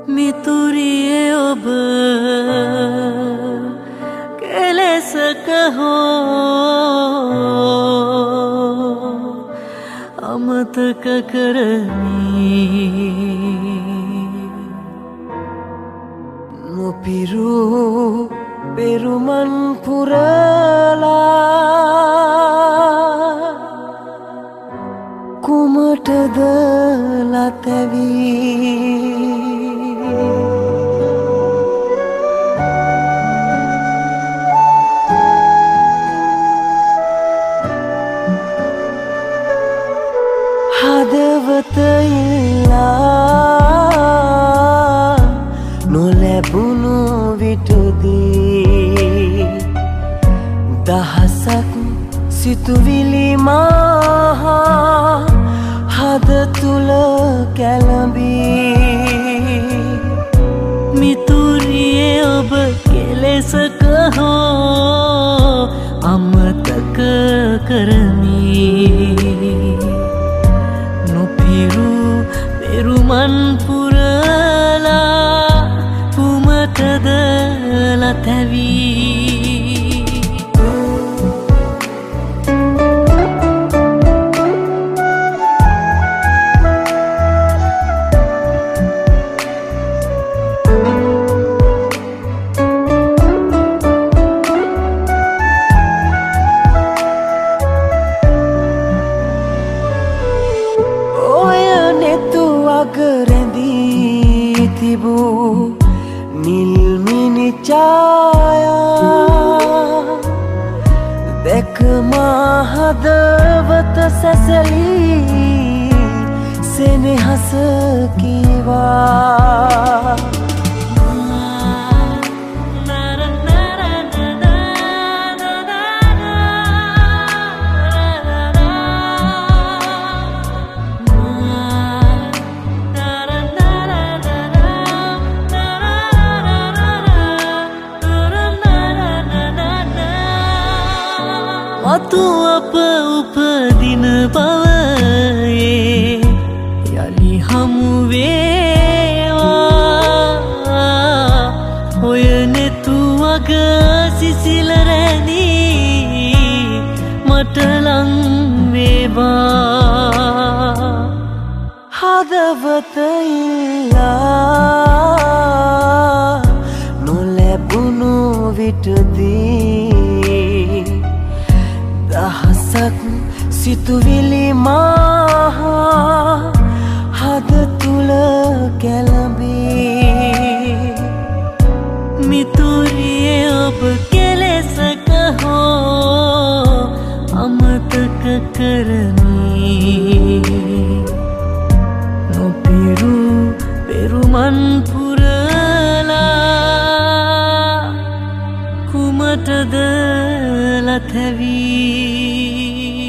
මිතුරියේ ඔබ කෙලෙසක හෝ අමතක කරමි නොපිරු පෙරුමන් පුරලා කුමටද ලතැවී හදවත ඉල්ලා නොලැබුණු විටදී දහසක් සිතුවිලි මහා හද තුල කැළඹී මිතුරියේ ඔබ කෙලෙසක හෝ අමතක කරමි නොපිරු පෙරුමන් පුරලා කුමටද ලතැවී රැඳී තිබූ නිල්මිනි ඡායා දැක මා හදවත සැසලී සෙනෙහස කීවා මතු අප උපදින බවයේ යලි හමු වේවා ඔය නෙතු වග සිසිල රැඳී මට ලං වේවා හදවත ඉල්ලා නොලැබුණු විටදී දහසක් සිතුවිලි මහා හද තුල කැළඹී මිතුරියේ ඔබ කෙලෙසක හෝ අමතක කරමි නොපිරු පෙරුමන් පුරලා කුමටද ලතැවී